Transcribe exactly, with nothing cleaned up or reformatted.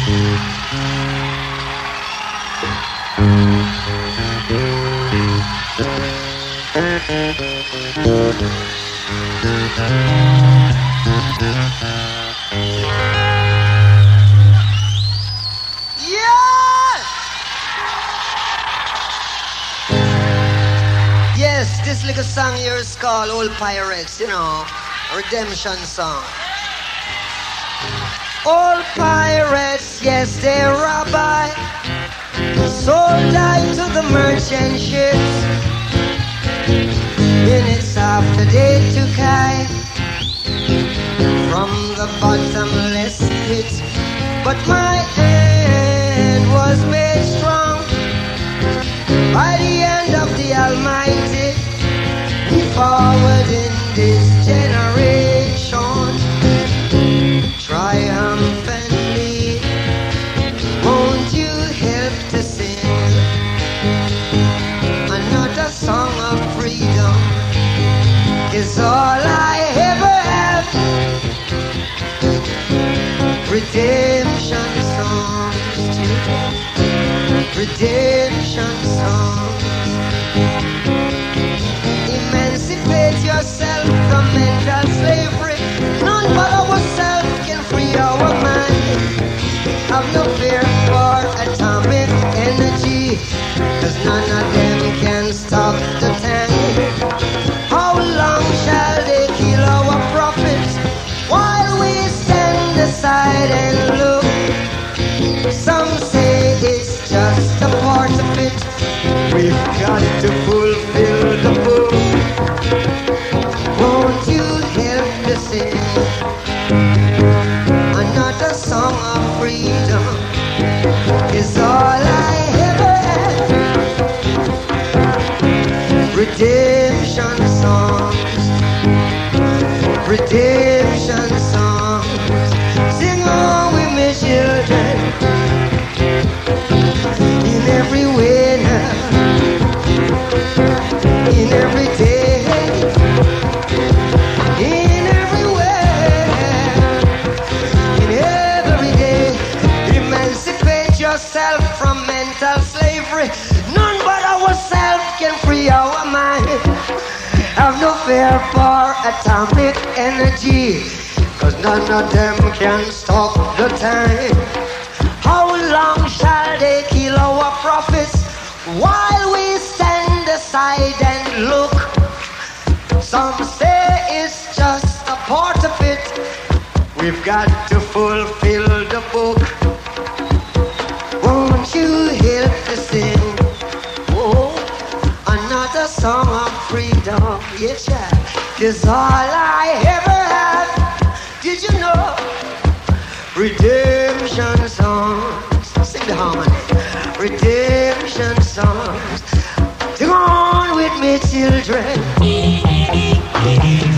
Yes, this little song here is called Old Pirates, you know, redemption song. All pirates, yes, they rob I, sold I to the merchant ships. Minutes after they took I from the bottomless pit, but my hand was made strong by the hand of the Almighty. We forward in this generation triumphantly. Won't you help to sing another song of freedom? Is all I ever have. Redemption songs, children. Redemption songs. Emancipate yourself from mental slavery. None but ourselves can free our mind. Have no fear for atomic energy, 'cause none of them can stop the time. How long shall they kill our prophets while we stand aside and look? Some say it's just a part of it. We've got to fulfill the book. Won't you help to sing another song of freedom? Is all I ever had. Redemption songs, redemption songs. Sing on with me, children. In every way now, in every day, in every way, in every day. Emancipate yourself from mental slavery. None but ourselves can free our mind. Have no fear for atomic energy, 'cause none of them can stop the time. How long shall they kill our prophets while we stand aside and look? Some say it's just a part of it. We've got to fulfill the book. Won't you help to sing? Oh, another song of freedom. Yes, yeah. 'Cause all I ever have. Did you know? Redemption songs. Sing the harmony. Redemption songs. Sing on with me, children.